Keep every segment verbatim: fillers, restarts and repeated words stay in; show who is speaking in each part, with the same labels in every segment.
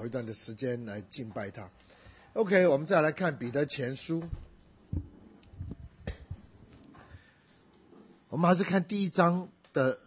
Speaker 1: 一段的时间来敬拜他。OK， 我们再来看彼得前书，我们还是看第一章的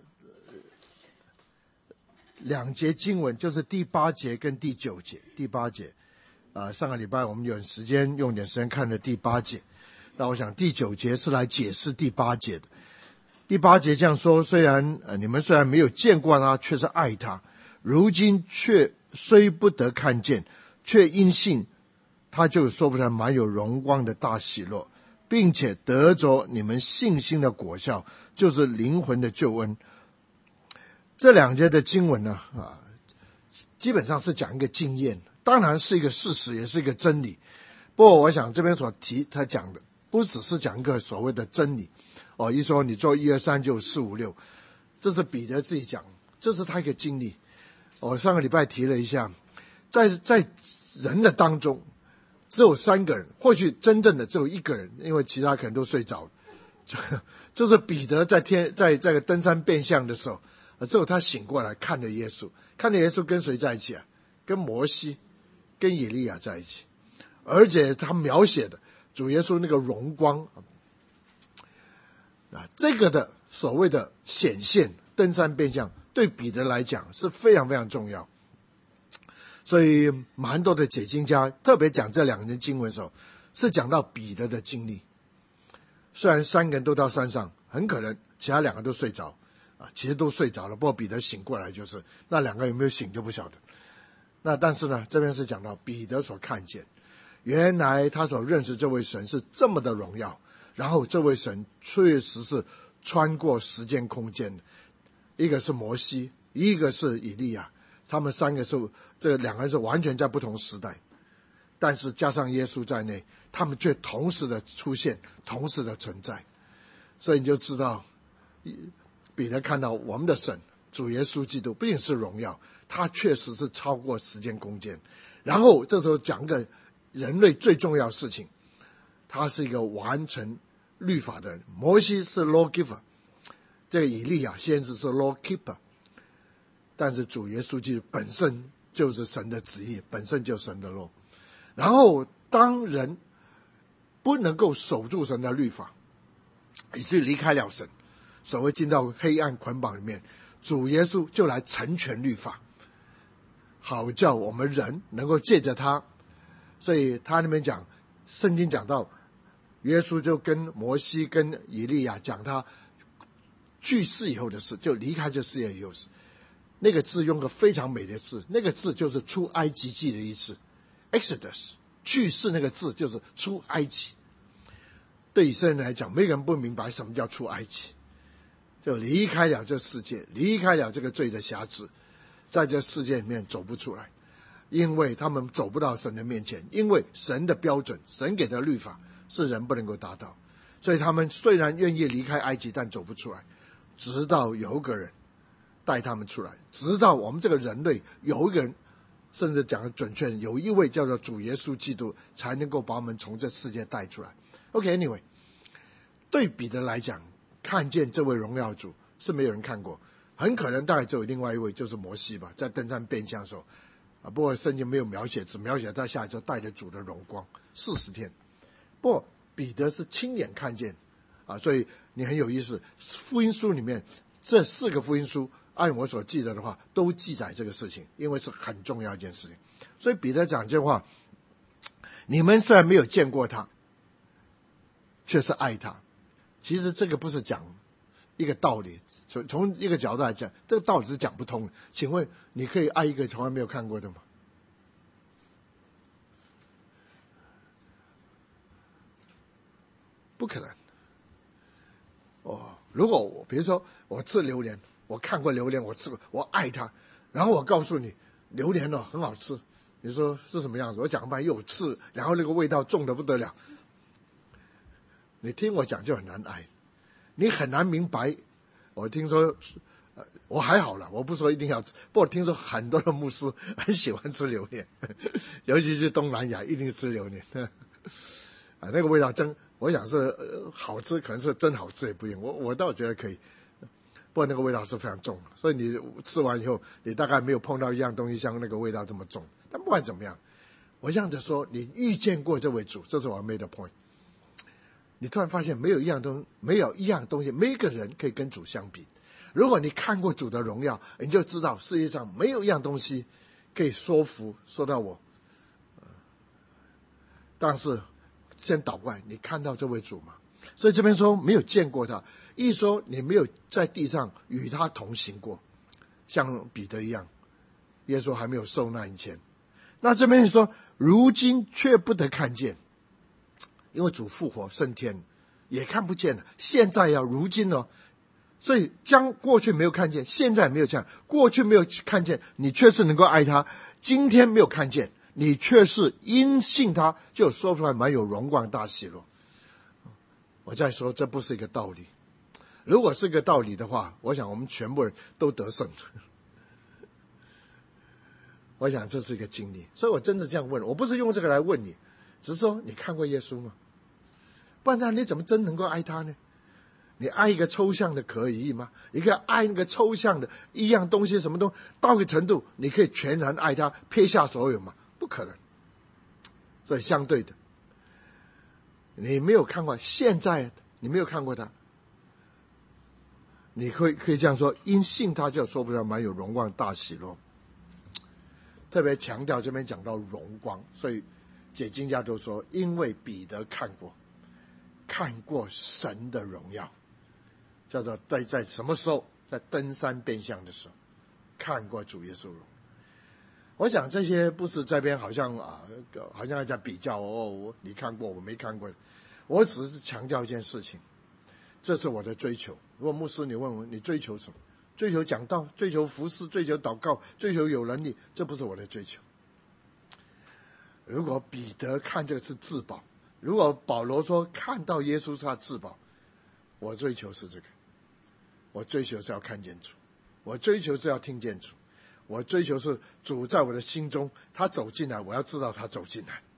Speaker 1: 两节经文，就是第八节跟第九节。第八节啊、呃，上个礼拜我们有时间用点时间看了第八节，那我想第九节是来解释第八节的。第八节这样说：虽然、呃、你们虽然没有见过他，却是爱他，如今却虽不得看见，却因信他就说不上满有荣光的大喜乐，并且得着你们信心的果效，就是灵魂的救恩。这两节的经文呢，啊，基本上是讲一个经验，当然是一个事实，也是一个真理。不过我想这边所提他讲的，不只是讲一个所谓的真理哦，一说你做一二三就四五六，这是彼得自己讲，这是他一个经历。我上个礼拜提了一下，在在人的当中，只有三个人，或许真正的只有一个人，因为其他可能都睡着了。就就是彼得在天在这个登山变相的时候，只有他醒过来看着耶稣，看着耶稣跟谁在一起啊？跟摩西、跟以利亚在一起，而且他描写的主耶稣那个荣光啊，这个的所谓的显现，登山变相，对彼得来讲是非常非常重要。所以蛮多的解经家特别讲这两节经文的时候，是讲到彼得的经历。虽然三个人都到山上，很可能其他两个都睡着啊，其实都睡着了，不过彼得醒过来，就是那两个有没有醒就不晓得。那但是呢，这边是讲到彼得所看见，原来他所认识这位神是这么的荣耀，然后这位神确实是穿过时间空间的，一个是摩西，一个是以利亚，他们三个是这两个人是完全在不同时代，但是加上耶稣在内，他们却同时的出现，同时的存在。所以你就知道彼得看到我们的神主耶稣基督不仅是荣耀，他确实是超过时间空间。然后这时候讲个人类最重要的事情，他是一个完成律法的人。摩西是 lawgiver， 这个以利亚先知是 lawkeeper， 但是主耶稣基督本身就是神的旨意，本身就是神的 law。 然后当人不能够守住神的律法，以至于离开了神，所谓进到黑暗捆绑里面，主耶稣就来成全律法，好叫我们人能够借着他。所以他那边讲，圣经讲到耶稣就跟摩西跟以利亚讲他去世以后的事，就离开这世界以后的事。那个字用个非常美的字，那个字就是出埃及记的意思， Exodus。 去世那个字就是出埃及。对以色列人来讲，没人不明白什么叫出埃及，就离开了这世界，离开了这个罪的辖制，在这世界里面走不出来，因为他们走不到神的面前，因为神的标准，神给的律法是人不能够达到，所以他们虽然愿意离开埃及，但走不出来，直到有一个人带他们出来，直到我们这个人类有一个人，甚至讲的准确，有一位叫做主耶稣基督，才能够把我们从这世界带出来。 OK，anyway， 对彼得来讲，看见这位荣耀主是没有人看过，很可能大概只有另外一位，就是摩西吧，在登山变相的时候啊，不过圣经没有描写，只描写他下来之后带着主的荣光四十天。不过彼得是亲眼看见啊，所以你很有意思，福音书里面这四个福音书按我所记得的话都记载这个事情，因为是很重要一件事情。所以彼得讲这话，你们虽然没有见过他，却是爱他。其实这个不是讲一个道理，从从一个角度来讲，这个道理是讲不通的。请问你可以爱一个从来没有看过的吗？不可能。哦，如果我比如说我吃榴莲，我看过榴莲，我吃过，我爱它，然后我告诉你榴莲哦很好吃，你说是什么样子？我讲半又有刺，然后那个味道重得不得了，你听我讲就很难爱，你很难明白。我听说呃我还好了，我不说一定要吃，不过听说很多的牧师很喜欢吃榴莲，尤其是东南亚一定吃榴莲啊，那个味道真，我想是、呃、好吃，可能是真好吃也不一定，我我倒觉得可以，不过那个味道是非常重，所以你吃完以后，你大概没有碰到一样东西像那个味道这么重， 但不管怎么样，我这样子说，你遇见过这位主，这是我 made a point。你突然发现没有一样东没有一样东西，没一个人可以跟主相比。如果你看过主的荣耀，你就知道世界上没有一样东西可以说服说到我。但是先倒过来，你看到这位主吗？所以这边说没有见过他，一说你没有在地上与他同行过，像彼得一样，耶稣还没有受难以前。那这边说如今却不得看见，因为主复活升天也看不见了，现在要如今哦，所以将过去没有看见，现在没有这样，过去没有看见，你却是能够爱他；今天没有看见，你却是因信他，就说出来蛮有荣光大喜乐。我再说，这不是一个道理。如果是个道理的话，我想我们全部人都得胜。我想这是一个经历，所以我真的这样问，我不是用这个来问你，只是说你看过耶稣吗？不然你怎么真能够爱他呢？你爱一个抽象的可以吗？你可以爱那个抽象的一样东西，什么东西到个程度，你可以全然爱他，撇下所有吗？不可能。所以相对的，你没有看过，现在你没有看过他，你可以可以这样说，因信他就说不上蛮有荣光大喜乐。特别强调这边讲到荣光，所以解经家都说，因为彼得看过看过神的荣耀，叫做在在什么时候？在登山变相的时候看过主耶稣荣。我想这些不是这边好像啊，好像在比较哦，你看过我没看过，我只是强调一件事情，这是我的追求。如果牧师你问我你追求什么？追求讲道，追求服侍，追求祷告，追求有能力，这不是我的追求。如果彼得看这个是至宝，如果保罗说看到耶稣是他至宝，我追求是这个，我追求是要看见主，我追求是要听见主，我追求是主在我的心中，他走进来，我要知道他走进来。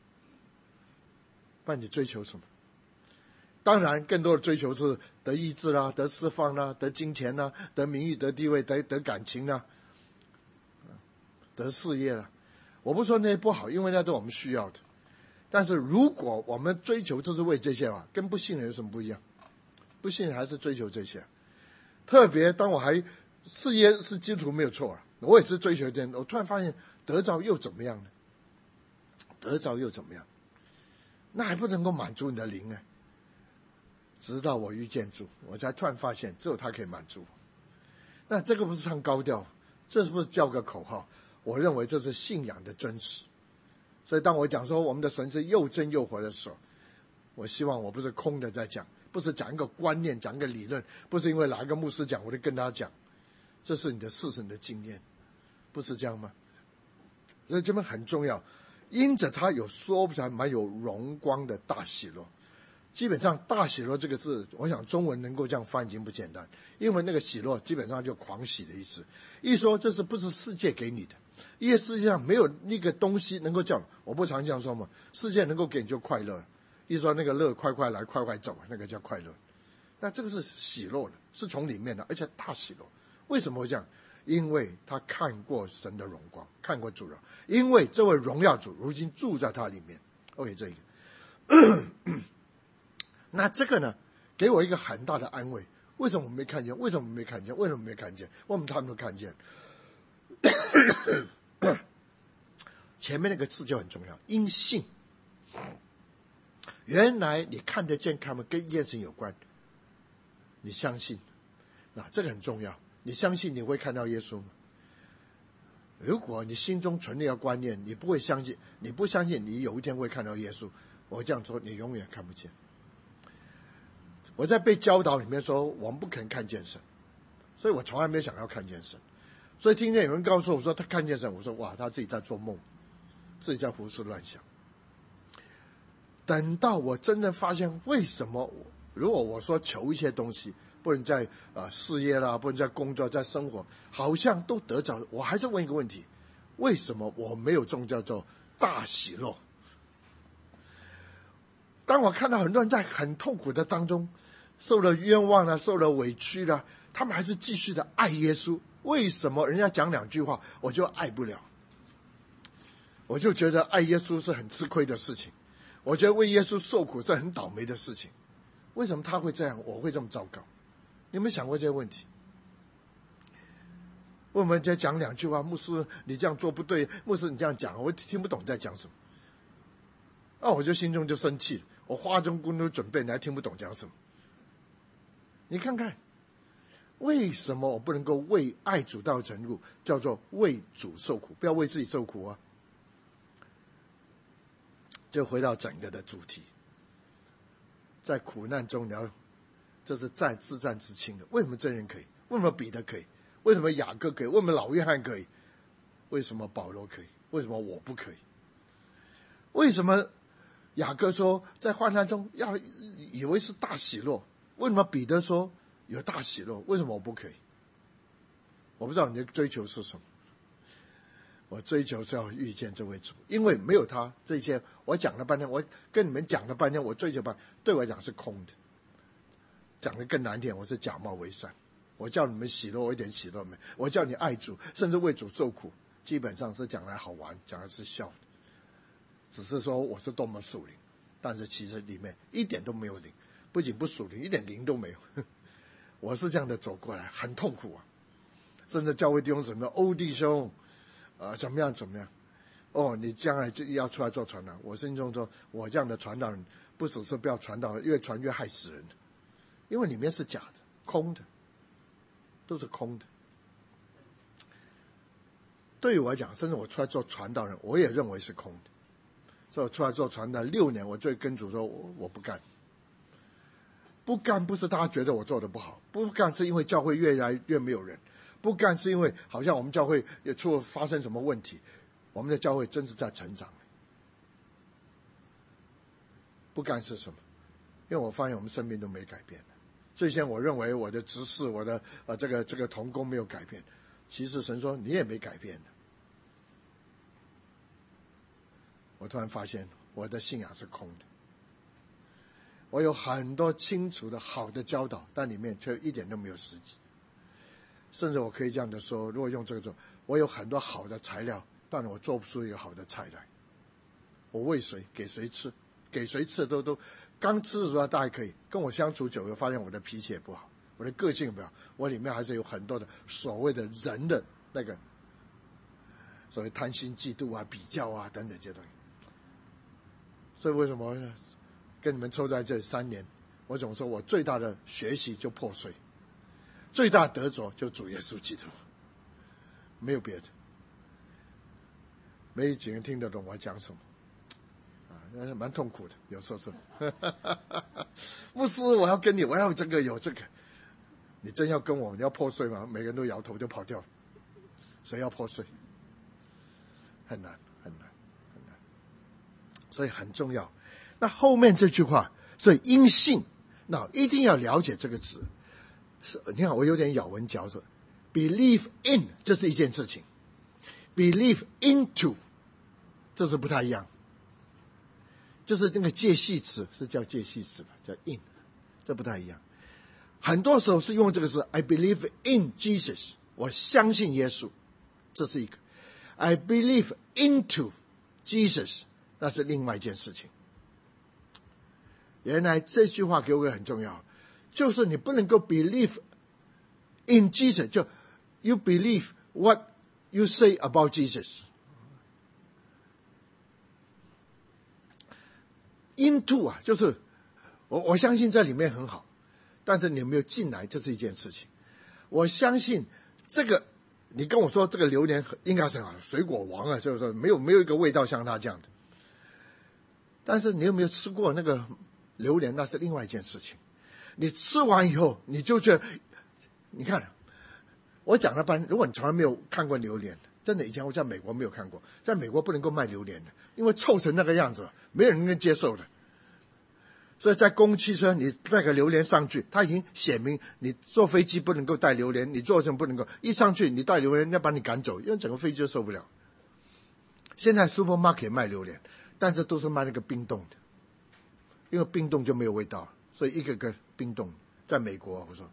Speaker 1: 不然你追求什么？当然更多的追求是得医治啦，得释放啦，得金钱啦，得名誉，得地位，得得感情啦，得事业啦。我不说那些不好，因为那都是我们需要的。但是如果我们追求就是为这些啊，跟不信人有什么不一样？不信人还是追求这些。特别当我还事业是基督徒没有错啊，我也是追求这，我突然发现得着又怎么样呢？得着又怎么样？那还不能够满足你的灵呢。直到我遇见主，我才突然发现只有他可以满足我。那这个不是唱高调，这是不是叫个口号？我认为这是信仰的真实。所以当我讲说我们的神是又真又活的时候，我希望我不是空的在讲，不是讲一个观念，讲一个理论，不是因为哪一个牧师讲我就跟他讲，这是你的事实，你的经验，不是这样吗？所以这边很重要，因着他有说不出来蛮有荣光的大喜乐。基本上大喜乐这个字，我想中文能够这样翻已经不简单，因为那个喜乐基本上就狂喜的意思。一说这是不是世界给你的，因为世界上没有那个东西能够叫，我不常这样说嘛，世界能够给你就快乐，一说那个乐快快来快快走，那个叫快乐。那这个是喜乐的，是从里面的，而且大喜乐。为什么会这样？因为他看过神的荣光，看过主了，因为这位荣耀主如今住在他里面。 OK， 这个那这个呢给我一个很大的安慰。为什么我没看见？为什么没看见？为什么没看见？为什么他们都看见？前面那个字就很重要，因信。原来你看得见他们跟一件事情有关，你相信，那这个很重要。你相信你会看到耶稣吗？如果你心中存那个观念，你不会相信，你不相信你有一天会看到耶稣，我这样说你永远看不见。我在被教导里面说我们不可能看见神，所以我从来没有想要看见神。所以听见有人告诉我说他看见神，我说哇，他自己在做梦，自己在胡思乱想。等到我真正发现为什么，如果我说求一些东西，不能在呃事业啦，不能在工作，在生活，好像都得着，我还是问一个问题：为什么我没有这种叫做大喜乐？当我看到很多人在很痛苦的当中，受了冤枉了，受了委屈了，他们还是继续的爱耶稣，为什么人家讲两句话我就爱不了？ 我就觉得爱耶稣是很吃亏的事情，我觉得为耶稣受苦是很倒霉的事情。为什么他会这样，我会这么糟糕？你有没有想过这些问题？我们在讲两句话，牧师你这样做不对，牧师你这样讲我听不懂在讲什么，那、啊、我就心中就生气，我花中功夫准备你还听不懂讲什么？你看看为什么我不能够为爱主到程度，叫做为主受苦，不要为自己受苦啊。就回到整个的主题，在苦难中你要，这是在自战自清的。为什么这人可以？为什么彼得可以？为什么雅各可以？为什么老约翰可以？为什么保罗可以？为什么我不可以？为什么雅各说在患难中要以为是大喜乐？为什么彼得说有大喜乐？为什么我不可以？我不知道你的追求是什么。我追求是要遇见这位主，因为没有他，这些我讲了半天，我跟你们讲了半天，我追求半对我来讲是空的。讲得更难听，我是假冒为善。我叫你们喜乐，我一点喜乐没；我叫你爱主，甚至为主受苦，基本上是讲来好玩，讲的是笑的。只是说我是多么属灵，但是其实里面一点都没有灵，不仅不属灵，一点灵都没有。我是这样的走过来，很痛苦啊。甚至教会弟兄什么欧弟兄。呃，怎么样怎么样？哦，你将来就要出来做传道。我心中说，我这样的传道人，不只是不要传道，越传越害死人，因为里面是假的、空的，都是空的。对于我来讲，甚至我出来做传道人，我也认为是空的。所以我出来做传道六年，我就跟主说，我我不干，不干不是大家觉得我做的不好，不干是因为教会越来越没有人。不干是因为好像我们教会也出了发生什么问题，我们的教会真是在成长。不干是什么？因为我发现我们生命都没改变。最先我认为我的执事，我的呃这个这个同工没有改变，其实神说你也没改变的。我突然发现我的信仰是空的，我有很多清楚的好的教导，但里面却一点都没有实际。甚至我可以这样的说，如果用这个做，我有很多好的材料，但我做不出一个好的菜来。我喂谁给谁吃，给谁吃都都刚吃的时候大家可以，跟我相处久了发现我的脾气也不好，我的个性不好，我里面还是有很多的所谓的人的那个所谓贪心嫉妒啊、比较啊等等这些东西。所以为什么跟你们凑在这三年，我总说我最大的学习就破碎，最大得着就主耶稣基督，没有别的。没几个人听得懂我讲什么啊，蛮痛苦的，有时候是。牧师，我要跟你，我要这个有这个，你真要跟我，你要破碎吗？每个人都摇头就跑掉了。谁要破碎？很难，很难，很难。所以很重要。那后面这句话，所以因信，那一定要了解这个词。是，你看我有点咬文嚼字 ，believe in 这是一件事情 ，believe into 这是不太一样，就是那个介系词是叫介系词吧，叫 in， 这不太一样。很多时候是用这个字 ，I believe in Jesus， 我相信耶稣，这是一个 ；I believe into Jesus， 那是另外一件事情。原来这句话给我很重要。就是你不能够 believe in Jesus， 就 you believe what you say about Jesus。 into 啊，就是我我相信这里面很好，但是你有没有进来，这是一件事情。我相信这个，你跟我说这个榴莲应该是很好，水果王啊，就是说没有没有一个味道像它这样的。但是你有没有吃过那个榴莲，那是另外一件事情。你吃完以后，你就觉得，你看，我讲了半天，如果你从来没有看过榴莲，真的以前我在美国没有看过，在美国不能够卖榴莲的，因为臭成那个样子，没有人能接受的。所以在公共汽车，你带个榴莲上去，他已经写明你坐飞机不能够带榴莲，你坐车不能够，一上去你带榴莲，要把你赶走，因为整个飞机都受不了。现在 supermarket 卖榴莲，但是都是卖那个冰冻的，因为冰冻就没有味道了。所以一个个冰冻，在美国我说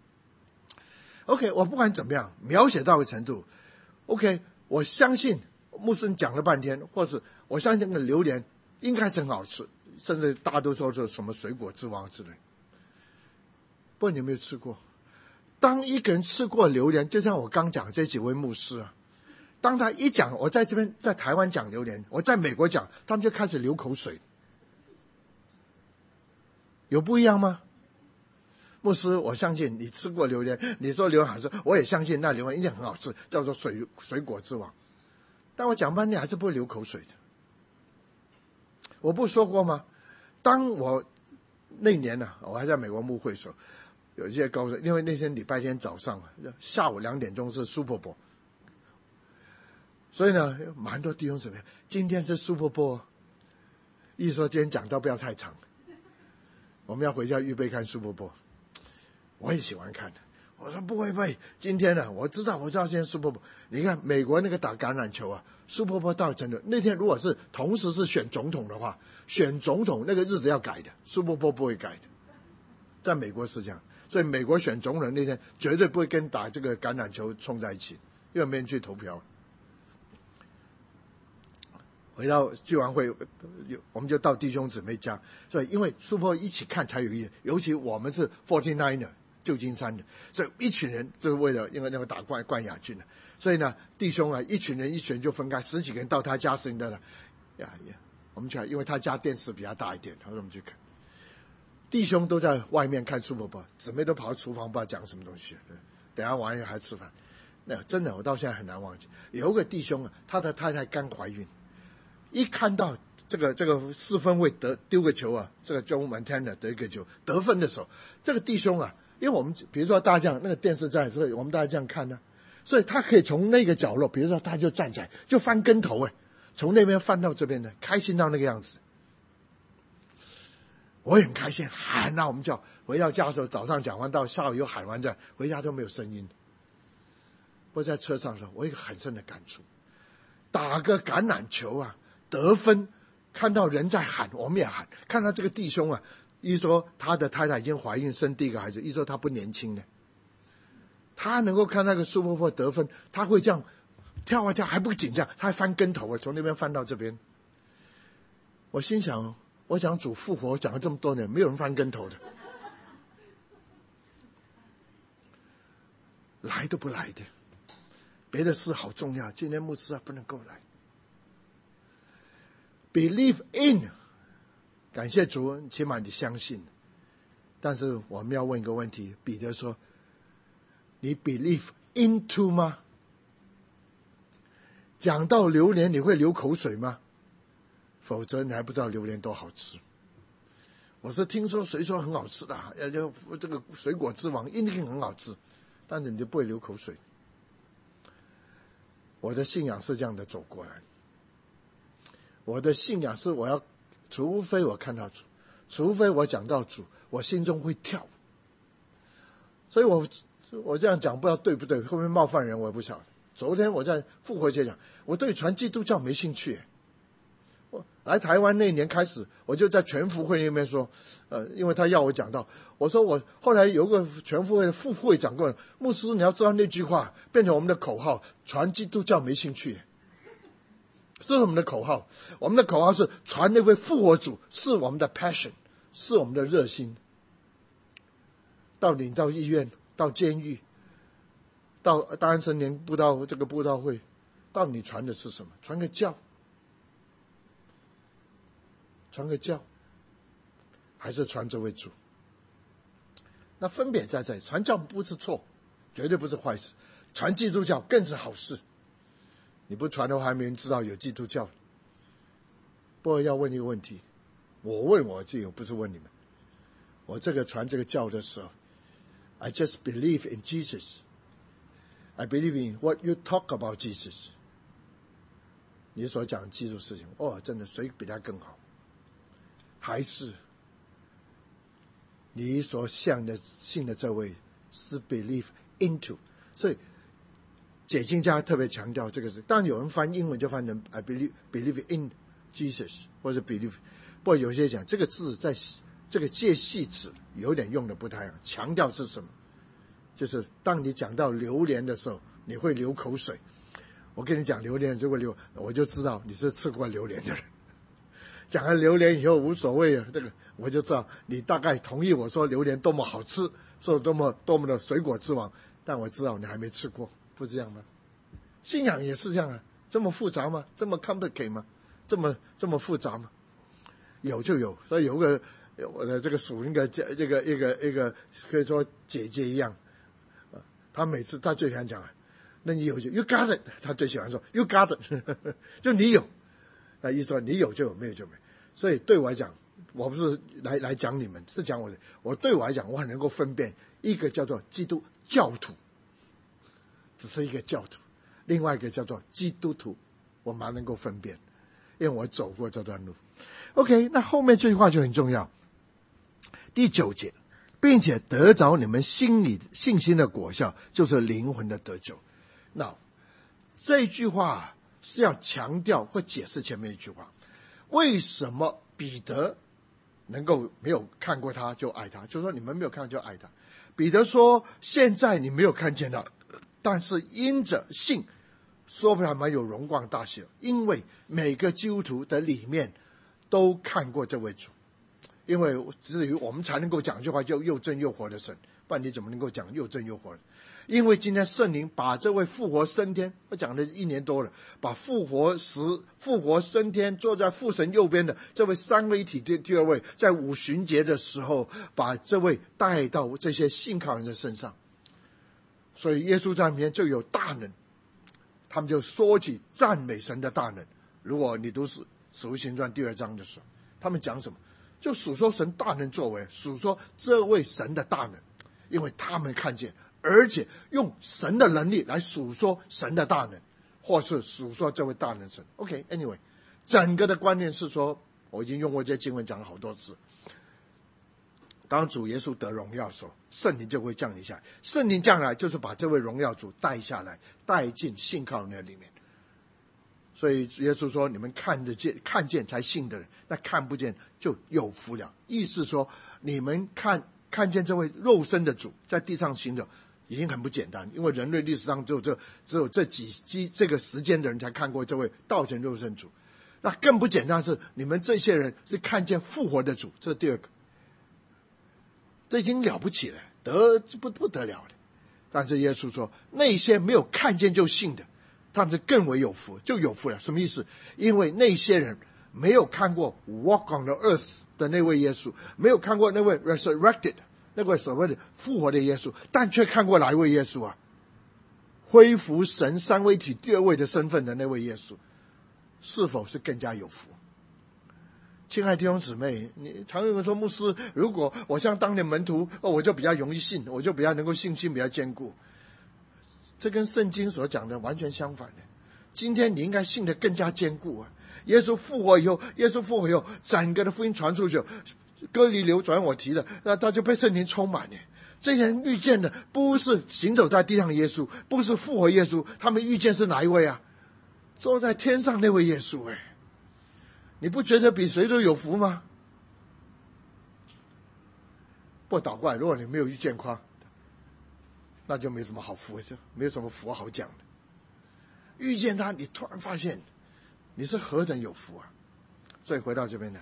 Speaker 1: OK， 我不管怎么样描写到个程度 OK， 我相信牧师讲了半天，或是我相信那个榴莲应该是很好吃，甚至大家都说是什么水果之王之类。不过你有没有吃过？当一个人吃过榴莲，就像我刚讲这几位牧师啊，当他一讲，我在这边在台湾讲榴莲，我在美国讲，他们就开始流口水。有不一样吗？牧师，我相信你吃过榴莲，你说榴莲好吃，我也相信那榴莲一定很好吃，叫做水水果之王。但我讲半天还是不会流口水的。我不说过吗？当我那年呢、啊，我还在美国牧会的时候，有一些高手，因为那天礼拜天早上下午两点钟是 Super Bowl， 所以呢，蛮多弟兄姊妹，今天是 Super Bowl， 意思说今天讲道不要太长，我们要回家预备看 Super Bowl。我也喜欢看的。我说不会不会，今天呢、啊，我知道我知道今天 Super Bowl， 你看美国那个打橄榄球啊 ，Super Bowl 到真的那天如果是同时是选总统的话，选总统那个日子要改的 ，Super Bowl 不会改的，在美国是这样，所以美国选总统那天绝对不会跟打这个橄榄球冲在一起，因为没人去投票。回到聚完会，我们就到弟兄姊妹家，所以因为 Super Bowl 一起看才有意思，尤其我们是 forty-niner。旧金山的，所以一群人就是为了因为那个打冠冠亚军的，所以呢，弟兄啊，一群人一群人就分开，十几个人到他家，十人的了，呀呀，我们去看，因为他家电视比较大一点，他说我们去看，弟兄都在外面看 Super Bowl， 姊妹都跑到厨房不知道讲什么东西，等下晚上还吃饭，那真的我到现在很难忘记，有一个弟兄啊，他的太太刚怀孕，一看到这个这个四分卫得丢个球啊，这个 Joe Montana 得一个球得分的时候，这个弟兄啊。因为我们比如说大家这样，那个电视在，所以我们大家这样看呢、啊，所以他可以从那个角落，比如说他就站起来，就翻跟头哎，从那边翻到这边呢，开心到那个样子。我也很开心，喊啊，我们叫回到家的时候，早上讲完到下午又喊完这，回家都没有声音。我在车上的时候，我有一个很深的感触，打个橄榄球啊，得分，看到人在喊，我们也喊，看到这个弟兄啊。一说他的太太已经怀孕生第一个孩子，一说他不年轻呢，他能够看那个 Super Bowl 得分，他会这样跳啊跳，还不紧张，他还翻跟头啊，从那边翻到这边。我心想，我想主复活讲了这么多年，没有人翻跟头的，来都不来的，别的事好重要，今天牧师啊不能够来。Believe in。感谢主，起码你相信。但是我们要问一个问题，彼得说：“你 believe into 吗？”讲到榴莲，你会流口水吗？否则你还不知道榴莲多好吃。我是听说谁说很好吃的，呃，这个水果之王一定很好吃，但是你就不会流口水。我的信仰是这样的走过来，我的信仰是我要。除非我看到主，除非我讲到主，我心中会跳。所以我我这样讲不知道对不对，会不会冒犯人我也不晓得。昨天我在复活节讲，我对传基督教没兴趣。我来台湾那年开始，我就在全福会那边说，呃，因为他要我讲到，我说我后来有个全福会的副会长过来，牧师你要知道那句话变成我们的口号，传基督教没兴趣。这是我们的口号，我们的口号是传那位复活主，是我们的 passion， 是我们的热心。到你到医院，到监狱，到大安森林布道这个布道会，到你传的是什么？传个教，传个教，还是传这位主？那分别在这里，传教不是错，绝对不是坏事，传基督教更是好事。你不传的话，还没人知道有基督教。不过要问一个问题，我问我自己，我不是问你们。我这个传这个教的时候 ，I just believe in Jesus. I believe in what you talk about Jesus. 你所讲基督事情，哦，真的谁比他更好？还是你所向的信的这位是 believe into？ 所以。解经家特别强调这个是，当然有人翻英文就翻成 I believe believe in Jesus 或者 believe， 不过有些讲这个字在这个介系词有点用的不太一样，强调是什么？就是当你讲到榴莲的时候，你会流口水。 我跟你讲榴莲，如果榴我就知道你是吃过榴莲的人。讲了榴莲以后无所谓啊，这个我就知道你大概同意我说榴莲多么好吃，说多么多么的水果之王，但我知道你还没吃过，不是这样吗？信仰也是这样啊，这么复杂吗？这么 complicate 吗？这么这么复杂吗？有就有，所以有个我的这个属灵的这个一个一个可以说姐姐一样，她每次她最喜欢讲，那你有就 you got it， 她最喜欢说 you got it， 就你有。那意思说你有就有，没有就没有。所以对我来讲，我不是来来讲你们，是讲我的。我对我来讲，我很能够分辨一个叫做基督教徒，只是一个教徒；另外一个叫做基督徒，我蛮能够分辨，因为我走过这段路。OK， 那后面这句话就很重要。第九节，并且得着你们心里信心的果效，就是灵魂的得救。那这句话是要强调或解释前面一句话，为什么彼得能够没有看过他就爱他，就是说你们没有看就爱他。彼得说现在你没有看见他，但是因着信，说不还蛮有荣光大喜，因为每个基督徒的里面都看过这位主，因为至于我们才能够讲这句话叫又真又活的神，不然你怎么能够讲又真又活的？因为今天圣灵把这位复活升天，我讲了一年多了，把复活时复活升天坐在父神右边的这位三位一体的第二位，在五旬节的时候把这位带到这些信靠人的身上，所以耶稣在里面就有大能，他们就说起赞美神的大能。如果你读使使徒行传第二章的时候，他们讲什么？就数说神大能作为，数说这位神的大能，因为他们看见，而且用神的能力来数说神的大能，或是数说这位大能神。 OK，anyway， 整个的观念是说，我已经用过这些经文讲了好多次，当主耶稣得荣耀的时候，圣灵就会降临下来，圣灵降来就是把这位荣耀主带下来，带进信靠人的里面。所以耶稣说你们看得见看见才信的人，那看不见就有福了。意思说你们看看见这位肉身的主在地上行的已经很不简单，因为人类历史上只有这只有这几几这个时间的人才看过这位道成肉身主。那更不简单是你们这些人是看见复活的主，这是第二个，这已经了不起了，得不不得了了。但是耶稣说那些没有看见就信的，他们是更为有福，就有福了。什么意思？因为那些人没有看过 walk on the earth 的那位耶稣，没有看过那位 resurrected 那位所谓的复活的耶稣，但却看过哪一位耶稣啊？恢复神三位一体第二位的身份的那位耶稣，是否是更加有福？亲爱的弟兄姊妹，你常有人说牧师，如果我像当年门徒，哦，我就比较容易信，我就比较能够信心比较坚固。这跟圣经所讲的完全相反的。今天你应该信得更加坚固啊！耶稣复活以后，耶稣复活以后，整个的福音传出去，哥尼流转我提的，那他就被圣灵充满了。这些人遇见的不是行走在地上的耶稣，不是复活耶稣，他们遇见是哪一位啊？坐在天上那位耶稣。哎，你不觉得比谁都有福吗？不倒过来，如果你没有遇见他，那就没什么好福，没有什么福好讲的。遇见他，你突然发现你是何等有福啊！所以回到这边呢，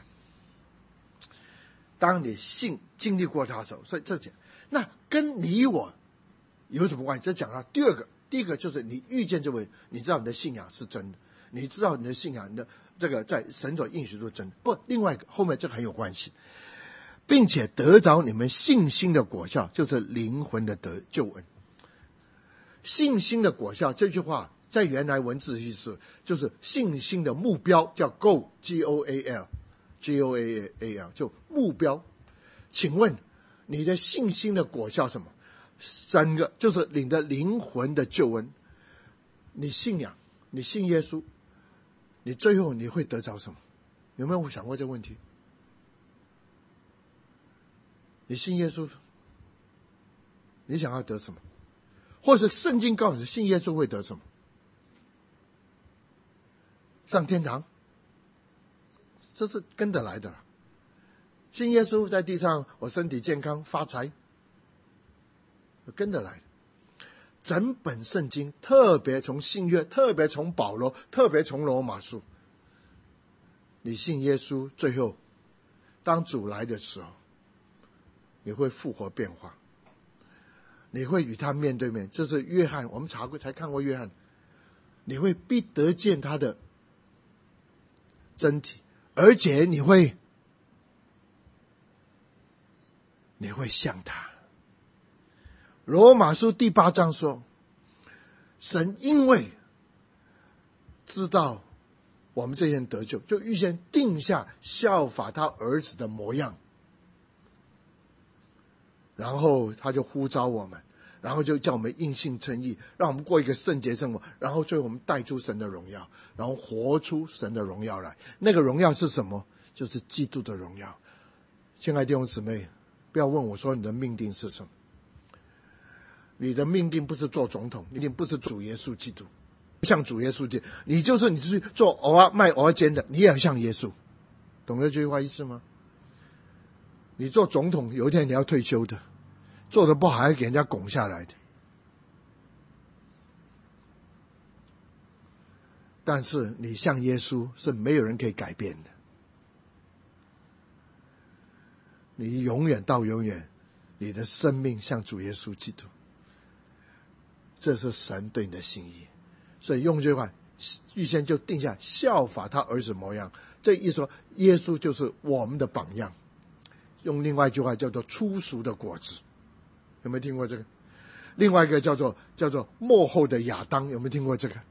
Speaker 1: 当你信经历过他的时候，所以这讲那跟你我有什么关系？这讲到第二个，第一个就是你遇见这位，你知道你的信仰是真的，你知道你的信仰你的这个在神所应许都是真的。不，另外一个后面这个很有关系，并且得着你们信心的果效，就是灵魂的得救恩。信心的果效这句话在原来文字意思就是信心的目标，叫 goal G O A L G O A L 就目标。请问你的信心的果效什么？三个，就是你的灵魂的救恩。你信仰，你信耶稣，你最后你会得着什么？有没有想过这个问题？你信耶稣，你想要得什么？或者圣经告诉你信耶稣会得什么？上天堂，这是跟得来的。信耶稣在地上我身体健康发财，跟得来。 整本圣经，特别从新约，特别从保罗，特别从罗马书，你信耶稣，最后当主来的时候，你会复活变化，你会与他面对面。这是约翰，我们查过才看过约翰，你会必得见他的真体，而且你会你会像他。罗马书第八章说，神因为知道我们这些人得救，就预先定下效法他儿子的模样，然后他就呼召我们，然后就叫我们因信称义，让我们过一个圣洁生活，然后最后我们带出神的荣耀，然后活出神的荣耀来。那个荣耀是什么？就是基督的荣耀。亲爱的弟兄姊妹，不要问我说你的命定是什么。你的命定不是做总统，命定不是主耶稣基督，像主耶稣基督，你就是你去做蚵仔卖蚵仔煎的，你也要像耶稣，懂得这句话意思吗？你做总统有一天你要退休的，做得不好还要给人家拱下来的。但是你像耶稣是没有人可以改变的，你永远到永远，你的生命像主耶稣基督，这是神对你的心意。所以用这句话预先就定下效法他儿子模样，这意思说耶稣就是我们的榜样。用另外一句话叫做初熟的果子，有没有听过这个？另外一个叫做叫做末后的亚当，有没有听过这个？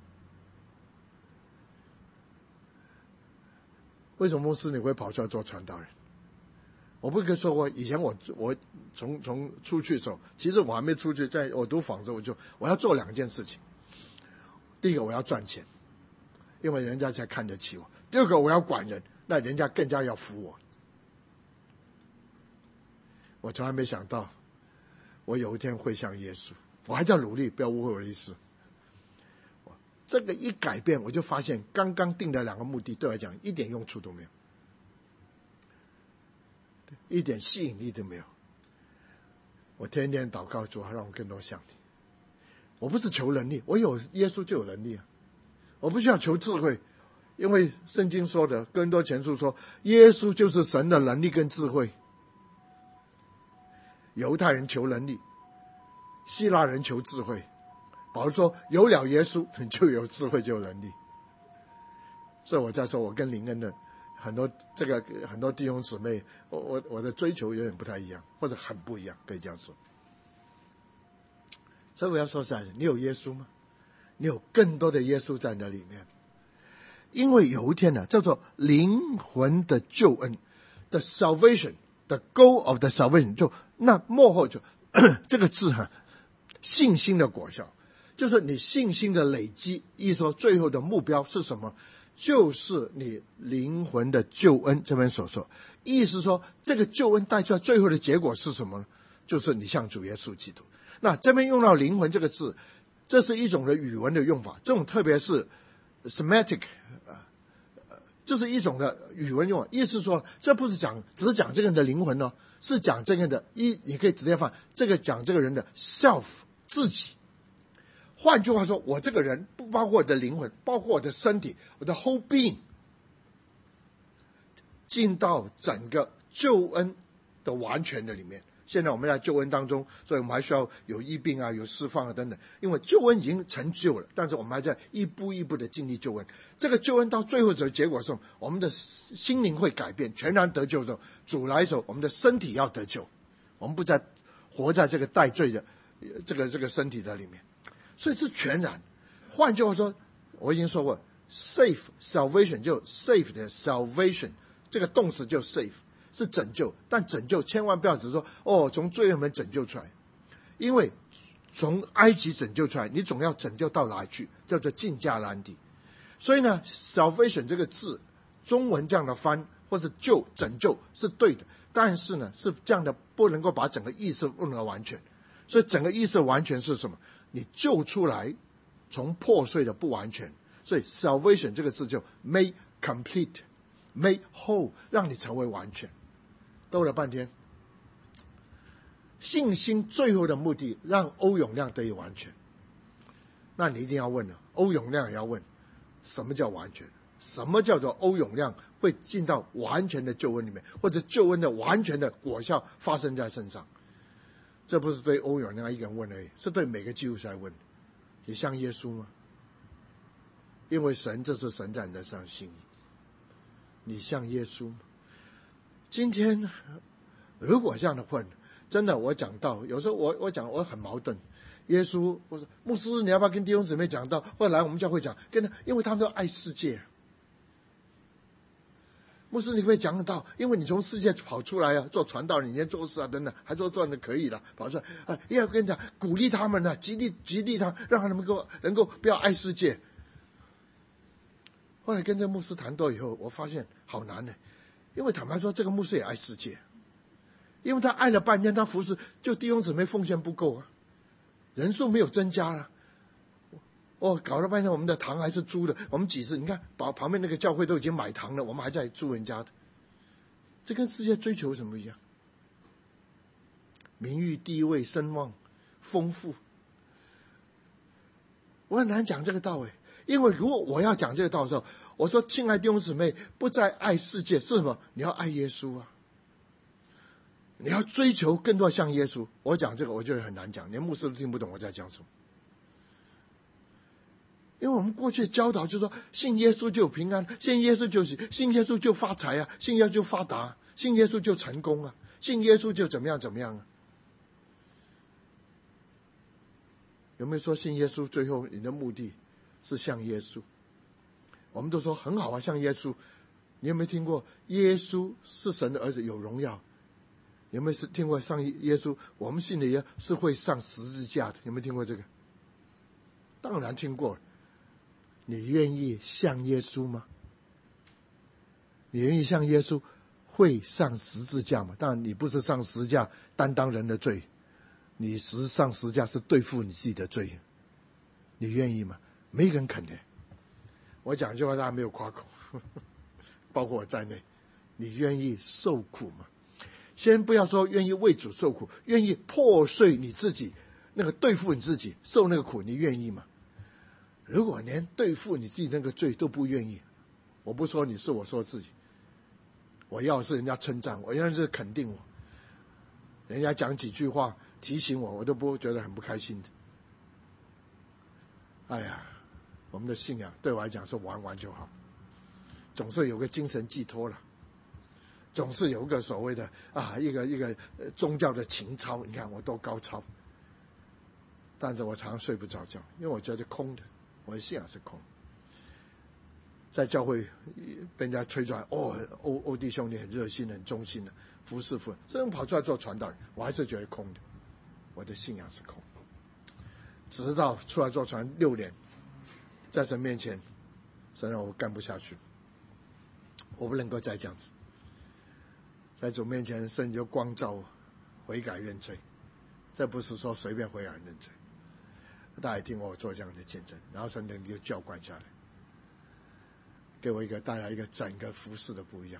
Speaker 1: 为什么牧师你会跑出来做传道人？我不跟说过，以前我我从从出去的时候，其实我还没出去，在我读坊子，我就我要做两件事情。第一个我要赚钱，因为人家才看得起我；第二个我要管人，那人家更加要服我。我从来没想到，我有一天会像耶稣。我还在努力，不要误会我的意思。这个一改变，我就发现刚刚定的两个目的对我来讲一点用处都没有，一点吸引力都没有。我天天祷告主，让我更多像你。我不是求能力，我有耶稣就有能力啊。我不需要求智慧，因为圣经说的，哥林多前书说，耶稣就是神的能力跟智慧。犹太人求能力，希腊人求智慧。保罗说，有了耶稣就有智慧，就有能力。所以我在说，我跟林恩的很多这个很多弟兄姊妹，我我我的追求有点不太一样，或者很不一样，可以这样说。所以我要说实在的，你有耶稣吗？你有更多的耶稣在那里面。因为有一天呢，叫做灵魂的救恩 ，the salvation，the goal of the salvation， 就那幕后就这个字哈，信心的果效，就是你信心的累积。意思说，最后的目标是什么？就是你灵魂的救恩。这边所说，意思说，这个救恩带出来最后的结果是什么呢？就是你像主耶稣基督。那这边用到灵魂这个字，这是一种的语文的用法，这种特别是 semantic， 呃，就是一种的语文用法。意思说，这不是讲只是讲这个人的灵魂呢，是讲这个人的一，你可以直接放这个讲这个人的 self 自己。换句话说，我这个人不包括我的灵魂，包括我的身体，我的 whole being， 进到整个救恩的完全的里面。现在我们在救恩当中，所以我们还需要有医病啊，有释放啊等等。因为救恩已经成就了，但是我们还在一步一步的经历救恩。这个救恩到最后的结果是，我们的心灵会改变，全然得救的时候，主来的时候，我们的身体要得救，我们不再活在这个带罪的这个这个身体的里面。所以是全然。换句话说，我已经说过 ，save salvation 就 save 的 salvation， 这个动词就 save。是拯救，但拯救千万不要只是说哦，从罪恶门拯救出来，因为从埃及拯救出来，你总要拯救到哪里去？叫做进迦南地。所以呢 ，salvation 这个字，中文这样的翻或是救拯救是对的，但是呢是这样的，不能够把整个意思问得完全。所以整个意思完全是什么？你救出来，从破碎的不完全。所以 salvation 这个字就 make complete。make whole， 让你成为完全。兜了半天，信心最后的目的让欧永亮得以完全。 那你一定要问了，欧永亮也要问，什么叫完全？什么叫做欧永亮会进到完全的救恩里面，或者救恩的完全的果效发生在身上？这不是对欧永亮一个人问而已，是对每个基督徒来问。你像耶稣吗？因为神，这是神在你的身上心意。你像耶稣吗？今天如果这样的问，真的我讲到，有时候我我讲我很矛盾。耶稣，我说牧师，你要不要跟弟兄姊妹讲到？后来我们教会讲，跟他，因为他们都爱世界。牧师，你会讲到，因为你从世界跑出来啊，做传道，你连做事啊等等，还做赚的可以了，跑出来啊，要跟你讲，鼓励他们呢、啊，激励激励他，让他们能够能够不要爱世界。后来跟这牧师谈多以后，我发现好难呢，因为坦白说，这个牧师也爱世界，因为他爱了半天，他服侍就弟兄姊妹奉献不够啊，人数没有增加了。哦，搞了半天我们的堂还是租的，我们几次你看旁旁边那个教会都已经买堂了，我们还在租人家的，这跟世界追求什么一样？名誉、地位、声望、丰富，我很难讲这个道理。因为如果我要讲这个道的时候，我说亲爱的弟兄姊妹，不再爱世界是什么？你要爱耶稣啊！你要追求更多像耶稣。我讲这个我觉得很难讲，连牧师都听不懂我在讲什么。因为我们过去教导就是说，信耶稣就有平安，信耶稣就信耶稣就发财啊，信耶稣就发达，信耶稣就成功啊，信耶稣就怎么样怎么样啊？有没有说信耶稣最后你的目的是像耶稣？我们都说很好啊，像耶稣。你有没有听过耶稣是神的儿子，有荣耀？有没有听过上耶稣？我们信的耶是会上十字架的，有没有听过这个？当然听过。你愿意像耶稣吗？你愿意像耶稣会上十字架吗？当然你不是上十字架担当人的罪，你实上十字架是对付你自己的罪。你愿意吗？没人肯的。我讲一句话大家没有夸口，包括我在内，你愿意受苦吗？先不要说愿意为主受苦，愿意破碎你自己，那个对付你自己受那个苦，你愿意吗？如果连对付你自己那个罪都不愿意，我不说你是，我说自己，我要是人家称赞我，要是肯定我，人家讲几句话提醒我，我都不觉得很不开心的。哎呀，我们的信仰对我来讲是玩玩就好，总是有个精神寄托了，总是有个所谓的啊一个一个宗教的情操，你看我多高超，但是我常常睡不着觉，因为我觉得空的。我的信仰是空，在教会被人家吹出来，哦，欧欧弟兄你很热心很忠心的服侍服，真跑出来做传道人，我还是觉得空的。我的信仰是空，直到出来做传六年，在神面前，神让我干不下去，我不能够再这样子，在主面前，神就光照我，悔改认罪，这不是说随便悔改认罪。大家听我做这样的见证，然后神就就浇灌下来，给我一个带来一个整个服事的不一样。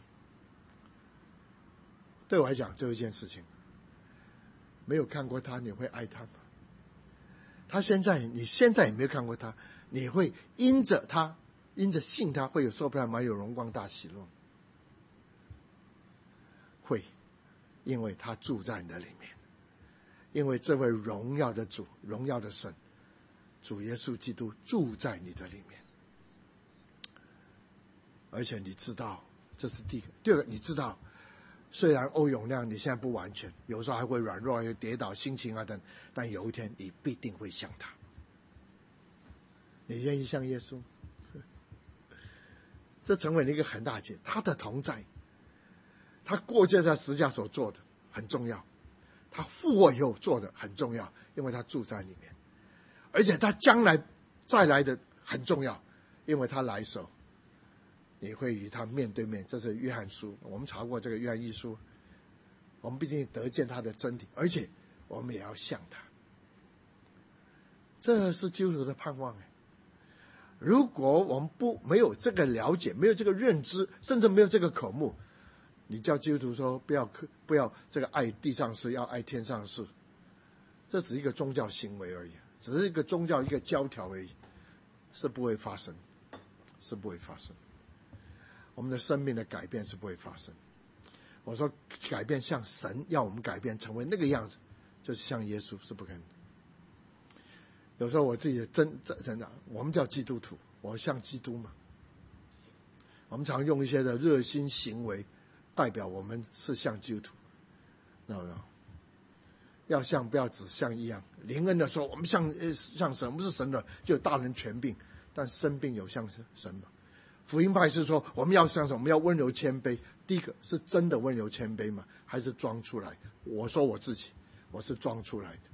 Speaker 1: 对我来讲，这一件事情，没有看过他，你会爱他吗？他现在，你现在也没有看过他，你会因着他，因着信他，会有受不了满有荣光大喜乐？会，因为他住在你的里面，因为这位荣耀的主，荣耀的神。主耶稣基督住在你的里面，而且你知道，这是第一个。第二个，你知道，虽然欧永亮你现在不完全，有时候还会软弱，还会跌倒，心情啊等，但有一天你必定会像他。你愿意像耶稣？这成为了一个很大的，他的同在，他过去在十字架所做的很重要，他复活以后做的很重要，因为他住在里面。而且他将来再来的很重要，因为他来的时候，你会与他面对面。这是约翰书，我们查过这个约翰一书，我们必定得见他的真体，而且我们也要像他。这是基督徒的盼望。如果我们不没有这个了解，没有这个认知，甚至没有这个渴慕，你叫基督徒说不要不要这个爱地上事，要爱天上事，这只是一个宗教行为而已。 只是一个宗教一个教条而已，是不会发生，是不会发生。我们的生命的改变是不会发生。我说改变像神要我们改变成为那个样子，就是像耶稣，是不可能的。有时候我自己真真的，我们叫基督徒，我像基督嘛。我们常用一些的热心行为代表我们是像基督徒，那要像不要只像一样。灵恩的说我们像像神，我们是神的，就有大人权柄，但生病有像神吗？福音派是说我们要像什么？我们要温柔谦卑。第一个是真的温柔谦卑吗？还是装出来？我说我自己，我是装出来的。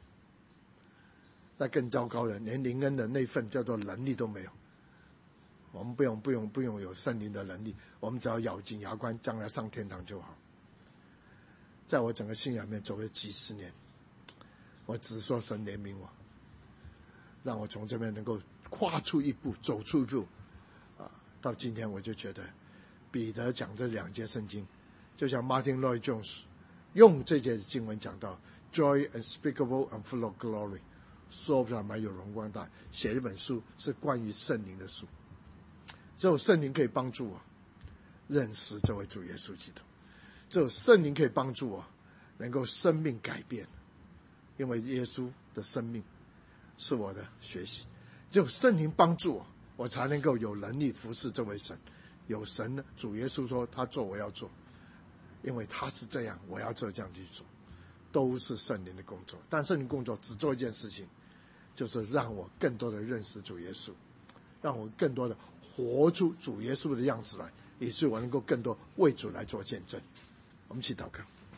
Speaker 1: 那更糟糕的，连灵恩的那份叫做能力都没有。我们不用不用不用有圣灵的能力，我们只要咬紧牙关，将来上天堂就好。在我整个信仰里面走了几十年，我只说神怜悯我，让我从这边能够跨出一步，走出一步。啊，到今天我就觉得，彼得讲这两节圣经，就像 Martin Lloyd Jones 用这节经文讲到 Joy unspeakable and full of glory， 说不上蛮有荣光大，写一本书是关于圣灵的书。只有圣灵可以帮助我认识这位主耶稣基督，只有圣灵可以帮助我能够生命改变，因为耶稣的生命是我的学习。只有圣灵帮助我，我才能够有能力服侍这位神。有神呢，主耶稣说他做我要做，因为他是这样，我要这样去做，都是圣灵的工作。但圣灵工作只做一件事情，就是让我更多的认识主耶稣，让我更多的活出主耶稣的样子来，以致我能够更多为主来做见证。我们一起祷告。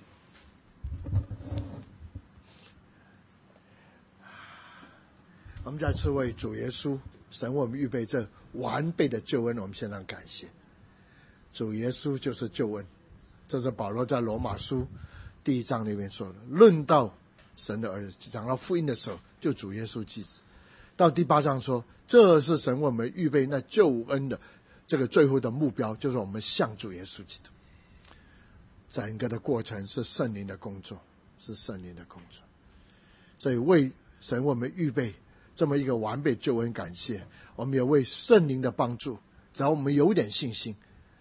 Speaker 1: 我们再次为主耶稣神为我们预备这完备的救恩，我们献上感谢。主耶稣就是救恩，这是保罗在罗马书第一章里面说的。论到神的儿子，讲到福音的时候，就主耶稣基督。到第八章说，这是神为我们预备那救恩的这个最后的目标，就是我们向主耶稣基督。整个的过程是圣灵的工作，是圣灵的工作。所以为神为我们预备这么一个完备救恩感谢，我们也为圣灵的帮助，只要我们有点信心。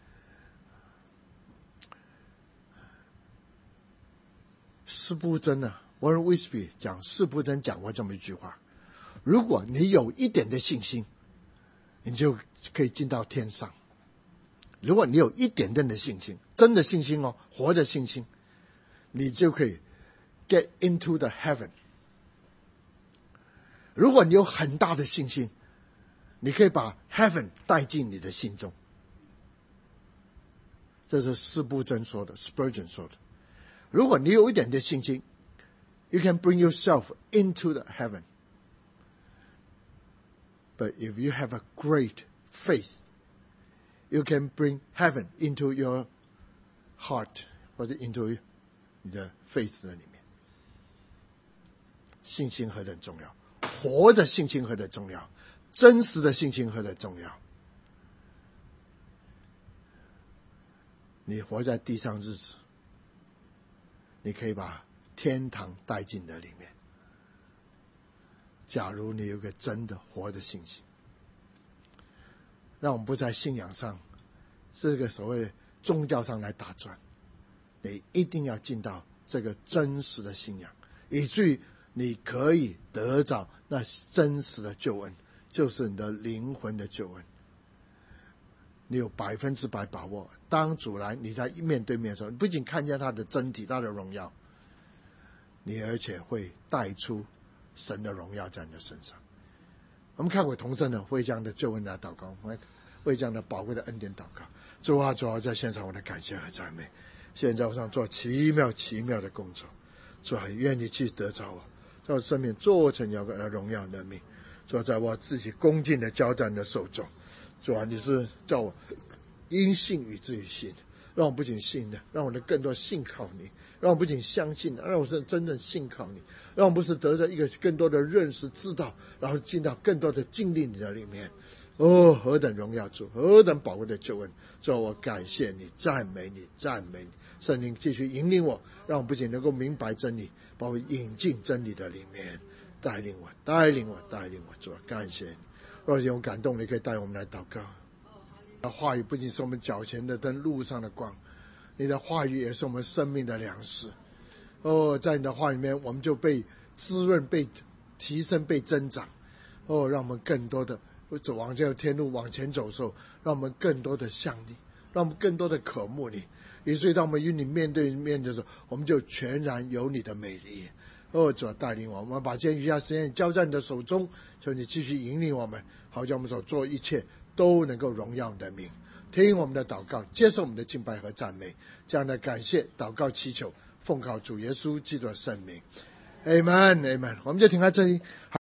Speaker 1: 司布真啊 Warren Wiersbe 讲，司布真讲过这么一句话，如果你有一点的信心，你就可以进到天上。如果你有一点点的信心，真的信心哦，活着信心，你就可以 get into the heaven。如果你有很大的信心，你可以把 heaven 带进你的心中。这是司布真说的 Spurgeon 说的。如果你有一点的信心， you can bring yourself into the heaven. But if you have a great faith, you can bring heaven into your heart, 或者 into 你的 faith 的里面。信心何等重要，活着信心何等重要，真实的信心何等重要。你活在地上日子，你可以把天堂带进的里面。假如你有个真的活的信心，让我们不在信仰上这个所谓的宗教上来打转，你一定要进到这个真实的信仰，以至于你可以得着那真实的救恩，就是你的灵魂的救恩。你有百分之百把握，当主来你在面对面的时候，你不仅看见他的真体，他的荣耀，你而且会带出神的荣耀在你的身上。我们看过同声的为这样的救恩来祷告，我们为这样的宝贵的恩典祷告。主啊，主啊，在现场我的感谢和赞美，现在我想做奇妙奇妙的工作。主啊，愿你去得着我，在我生命做成有个荣耀的命。主啊，在我自己恭敬的交在你的手中。主啊，你是叫我因信以至于信，让我不仅信的，让我能更多信靠你，让我不仅相信，让我是真正信靠你，让我不是得着一个更多的认识知道，然后进到更多的经历你的里面。哦，何等荣耀主，何等宝贵的救恩。主啊，我感谢你，赞美你，赞美你。圣灵继续引领我，让我不仅能够明白真理，把我引进真理的里面。 带领我，带领我，带领我，主啊，感谢你。若是有感动，你可以带我们来祷告。话语不仅是我们脚前的灯，路上的光，你的话语也是我们生命的粮食。哦，在你的话里面，我们就被滋润、被提升、被增长。哦，让我们更多的走往这条天路往前走的时候，让我们更多的像你，让我们更多的渴慕你。以至于当我们与你面对面的时候，我们就全然有你的美丽。哦，主啊，带领我们，我们把今天余下时间交在你的手中，求你继续引领我们，好叫我们所做一切都能够荣耀你的名。听我们的祷告，接受我们的敬拜和赞美，这样的感谢祷告祈求，奉靠主耶稣基督的圣名， Amen Amen。 我们就停在这里。